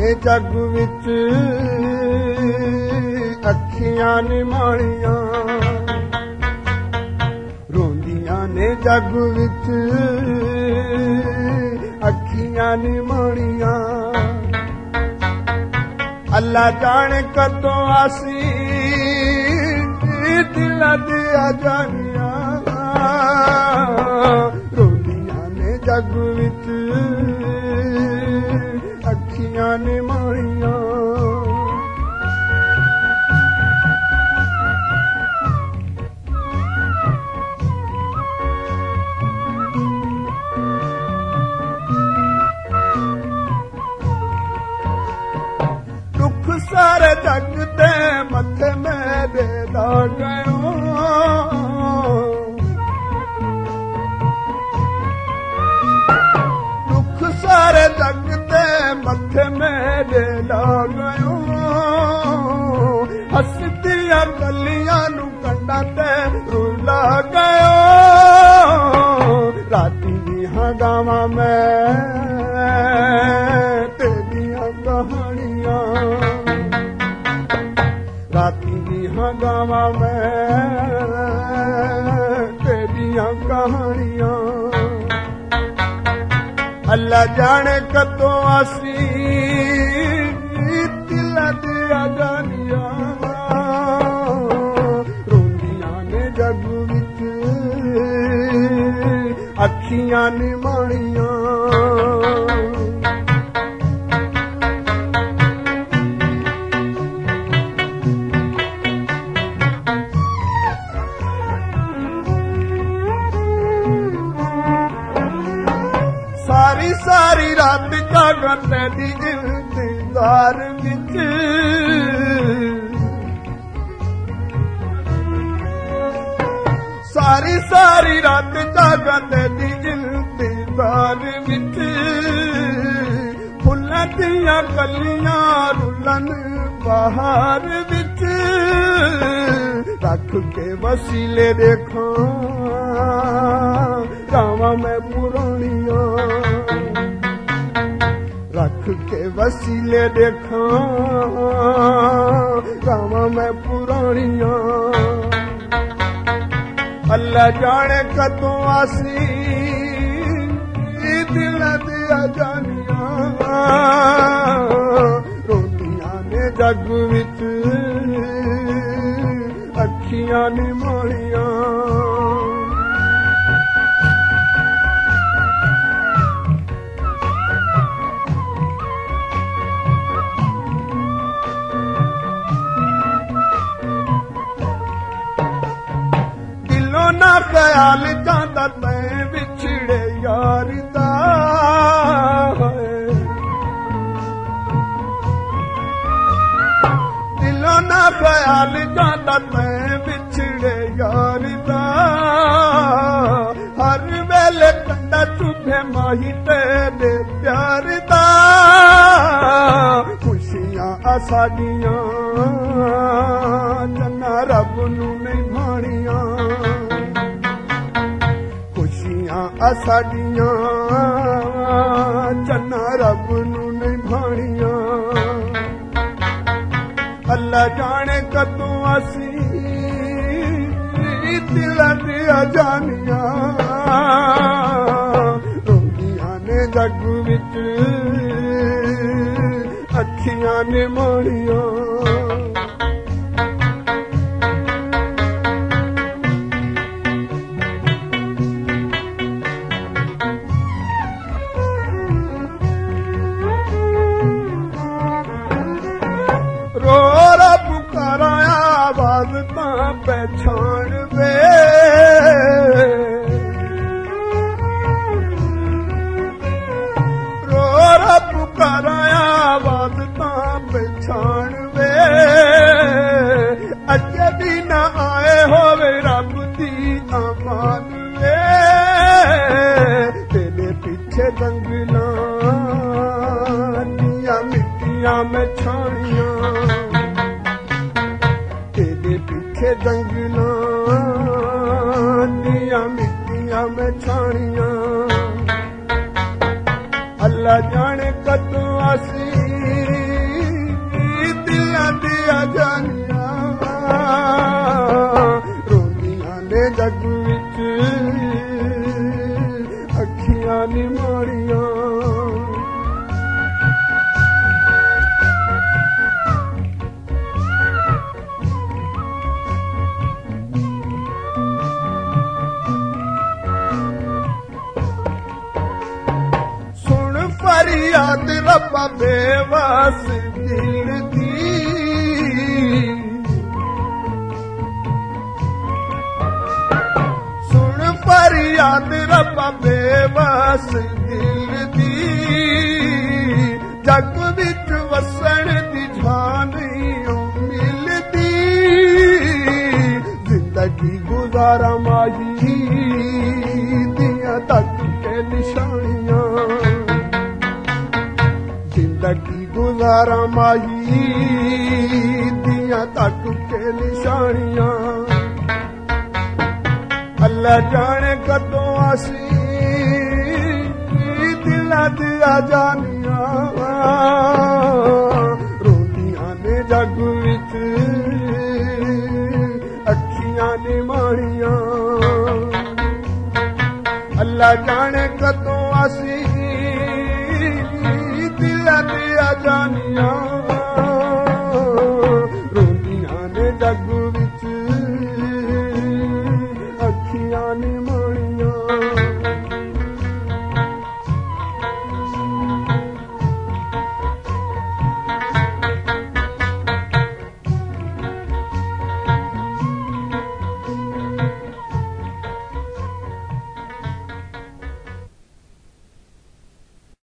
ने जग विच अखियां निमाणियां, रोंदियां ने जग विच अखियां निमाणियां। अल्लाह जाने कदों आसी दिल दिया जानिया, रोंदियां ने जग विच अखियां निमाणियां। दुख सारे जग दे मथे मेरे दा गयो, दुख सारे जग दे मथे मेरे ला गयो। हसदियां गलियां नू कंडा ते रुला गयो, राती दियां गावां मैं तेरियां कहानियां, राती दियां गावां मैं तेरियां कहानियां। अल्लाह जाने कदों आसी दिल दिया जानिया, रोंदियां ने जग विच अखियां निमाणियां। सारी सारी रात जागां तेरी इंतजार विच, सारी सारी रात जागां तेरी इंतजार विच। फुल्लां दियां कलियां रुलन बहार विच, रख के वसीले देखा गावां मैं पुरानियां, रख के वसीले देखा गावां मैं पुरानियां। अल्लाह जाने कदों आसी दिल दिया जानिया, रोंदियां ने जग विच अखियां निमाणियां। ना ख्याल जांदा तैं विछड़े यार दा, दिलों ना ख्याल जांदा तैं विछड़े यार दा। हर वेले कंडा चुभे माही तेरे प्यार दा, खुशियां साडियां जन्ना रब नू नहीं भाणियां, साडियां जन्ना रब नू नहीं भाणियां। अल्लाह जाने कदों असी दिल दिया जानिया, रोंदियां ने जग विच अखियां निमाणियां। पहचान वे रो रब पुकाराया आवाज तां पहचान वे, अजे भी ना आए होवे रब दी अमान वे। तेरे पीछे दंगलां दियां मिट्टियां में छानियां, पीछे दंगलां दियां मिट्टियां में छानियां। अल्लाह जाने कदों असी फरियाद रब्बा बेवस दिल दी सुन फरियाद रब्बा बेवस दिल दी जग विच वसण दी झानियों मिलदी जिंदगी गुजारा माही दियां तक के निशानियां जिंदगी गुजारा माही दियां तक के निशानियां अल्लाह जाने कदों असी दिलां दियां जानियां रोंदियां ने जग विच अखियां ने माणियां अल्लाह जाने कदों असी दिलां दियां जानियां रोंदियां ने जग